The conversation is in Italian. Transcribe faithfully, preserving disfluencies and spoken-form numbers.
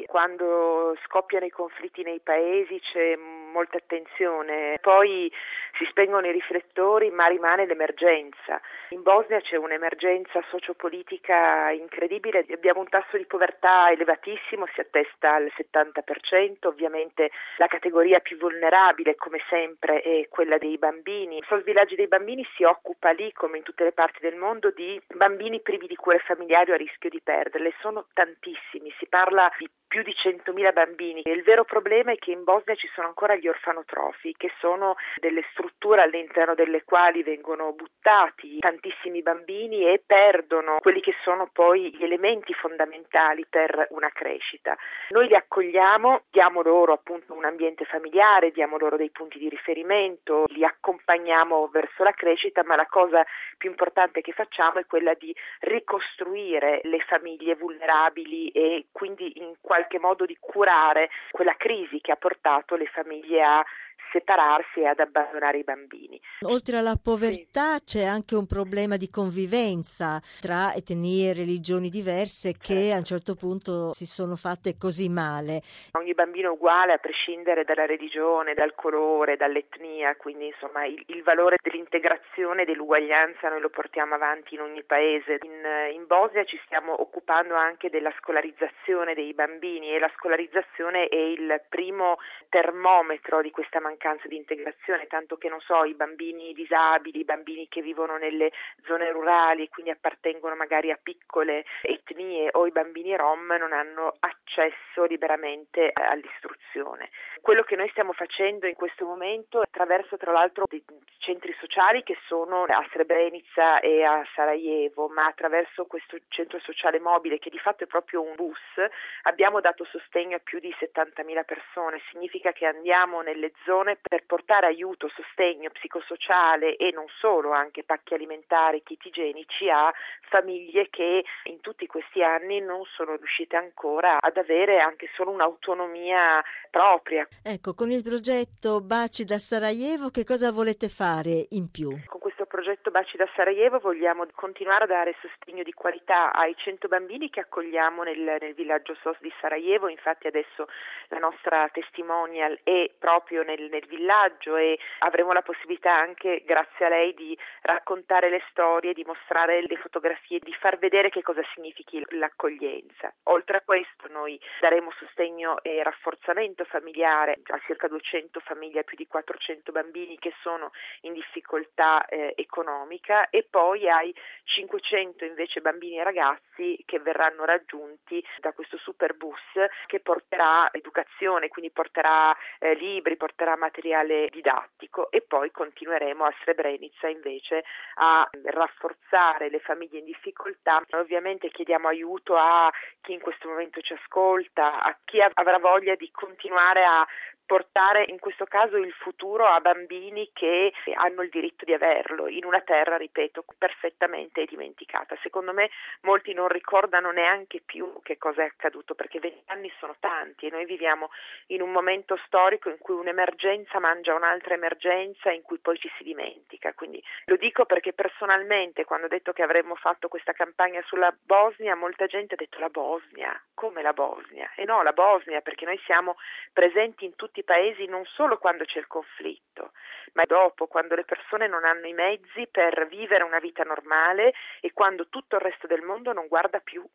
quando scoppiano i conflitti nei paesi c'è molta attenzione, poi si spengono i riflettori ma rimane l'emergenza. In Bosnia c'è un'emergenza sociopolitica incredibile, abbiamo un tasso di povertà elevatissimo, si attesta al settanta per cento, ovviamente la categoria più vulnerabile come sempre è quella dei bambini. Il Sos Villaggi dei bambini si occupa lì, come in tutte le parti del mondo, di bambini privi di cure familiari o a rischio di perderle. Sono tantissimi, si parla di più di centomila bambini e il vero problema è che in Bosnia ci sono ancora gli orfanotrofi, che sono delle strutture all'interno delle quali vengono buttati tantissimi bambini e perdono quelli che sono poi gli elementi fondamentali per una crescita. Noi li accogliamo, diamo loro appunto un ambiente familiare, diamo loro dei punti di riferimento, li accompagniamo verso la crescita, ma la cosa più importante che facciamo è quella di ricostruire le famiglie vulnerabili e quindi in qualche modo di curare quella crisi che ha portato le famiglie a separarsi e ad abbandonare i bambini. Oltre alla povertà sì. C'è anche un problema di convivenza tra etnie e religioni diverse che certo. A un certo punto si sono fatte così male. Ogni bambino è uguale a prescindere dalla religione, dal colore, dall'etnia, quindi insomma il, il valore dell'integrazione e dell'uguaglianza noi lo portiamo avanti in ogni paese. In, in Bosnia ci stiamo occupando anche della scolarizzazione dei bambini e la scolarizzazione è il primo termometro di questa mancanza mancanza di integrazione, tanto che non so, i bambini disabili, i bambini che vivono nelle zone rurali e quindi appartengono magari a piccole etnie o i bambini rom non hanno accesso liberamente all'istruzione. Quello che noi stiamo facendo in questo momento attraverso tra l'altro dei centri sociali che sono a Srebrenica e a Sarajevo, ma attraverso questo centro sociale mobile che di fatto è proprio un bus, abbiamo dato sostegno a più di settantamila persone. Significa che andiamo nelle zone per portare aiuto, sostegno psicosociale e non solo, anche pacchi alimentari, kit igienici a famiglie che in tutti questi anni non sono riuscite ancora ad avere anche solo un'autonomia propria. Ecco, con il progetto Baci da Sarajevo che cosa volete fare in più? Con questo progetto Baci da Sarajevo vogliamo continuare a dare sostegno di qualità ai cento bambini che accogliamo nel, nel villaggio S O S di Sarajevo. Infatti adesso la nostra testimonial è proprio nel, nel villaggio e avremo la possibilità anche grazie a lei di raccontare le storie, di mostrare le fotografie, di far vedere che cosa significhi l'accoglienza. Oltre a questo noi daremo sostegno e rafforzamento familiare a circa duecento famiglie, a più di quattrocento bambini che sono in difficoltà eh, economica e poi ai cinquecento invece bambini e ragazzi che verranno raggiunti da questo superbus che porterà educazione, quindi porterà eh, libri, porterà materiale didattico e poi continueremo a Srebrenica invece a rafforzare le famiglie in difficoltà. Ovviamente chiediamo aiuto a chi in questo momento ci ascolta, a chi avrà voglia di continuare a portare in questo caso il futuro a bambini che hanno il diritto di averlo in una terra, ripeto, perfettamente dimenticata. Secondo me molti non ricordano neanche più che cosa è accaduto perché vent'anni sono tanti e noi viviamo in un momento storico in cui un'emergenza mangia un'altra emergenza in cui poi ci si dimentica. Quindi lo dico perché personalmente quando ho detto che avremmo fatto questa campagna sulla Bosnia molta gente ha detto la Bosnia, come la Bosnia? E no, la Bosnia perché noi siamo presenti in tutti i paesi non solo quando c'è il conflitto, ma dopo, quando le persone non hanno i mezzi per vivere una vita normale e quando tutto il resto del mondo non guarda più